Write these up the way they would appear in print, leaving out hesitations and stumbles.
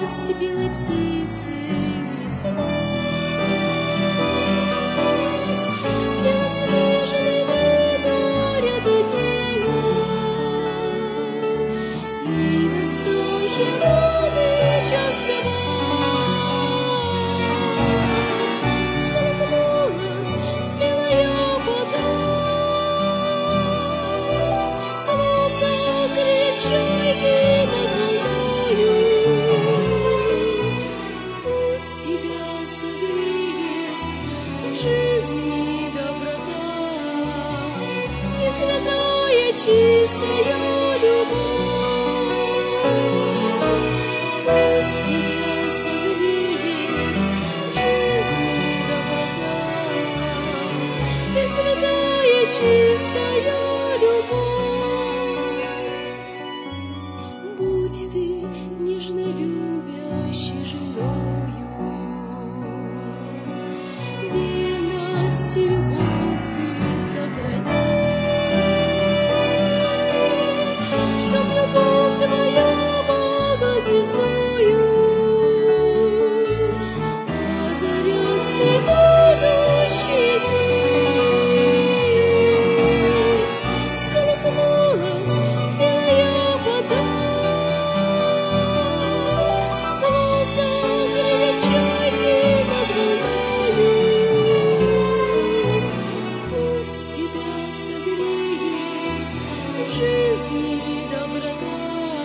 Пусть белой птицей унеслась, белоснежный море додела, и на стол желанный час для вас всколыхнулась белая вода, словно крик чайки над волною. Пусть тебя согреет в жизни доброта и святая чистая любовь. Пусть тебя согреет в жизни доброта и святая чистая любовь. Будь ты нежно любящей женою, верность и любовь ты сохрани, чтоб любовь твоя могла звездою озарять все будущие дни. Всколыхнулась белая вода, словно крик чайки над волною. Пусть тебя согреет в жизни доброта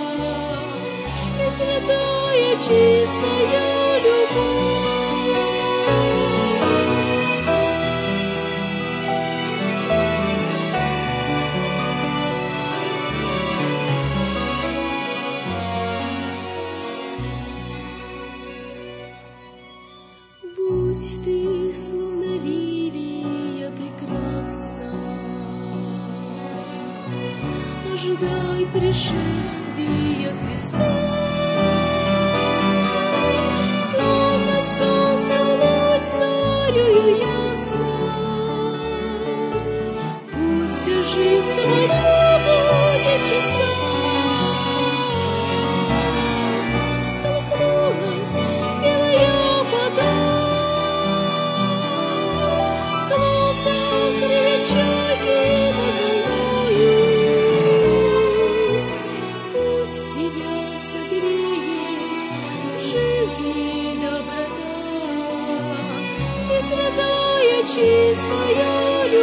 и святая чистая любовь. Будь ты словно лилия прекрасна, ожидай пришествия Христа. Словно солнце ночь зарею ясно, пусть вся жизнь твоя будет чиста. Всколыхнулась белая вода, словно крик чайки над волною. Пусть тебя согреет в жизни доброта и святая чистая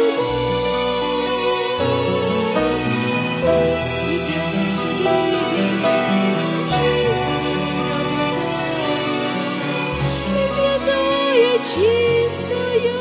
любовь. Пусть тебя согреет в жизни доброта и святая чистая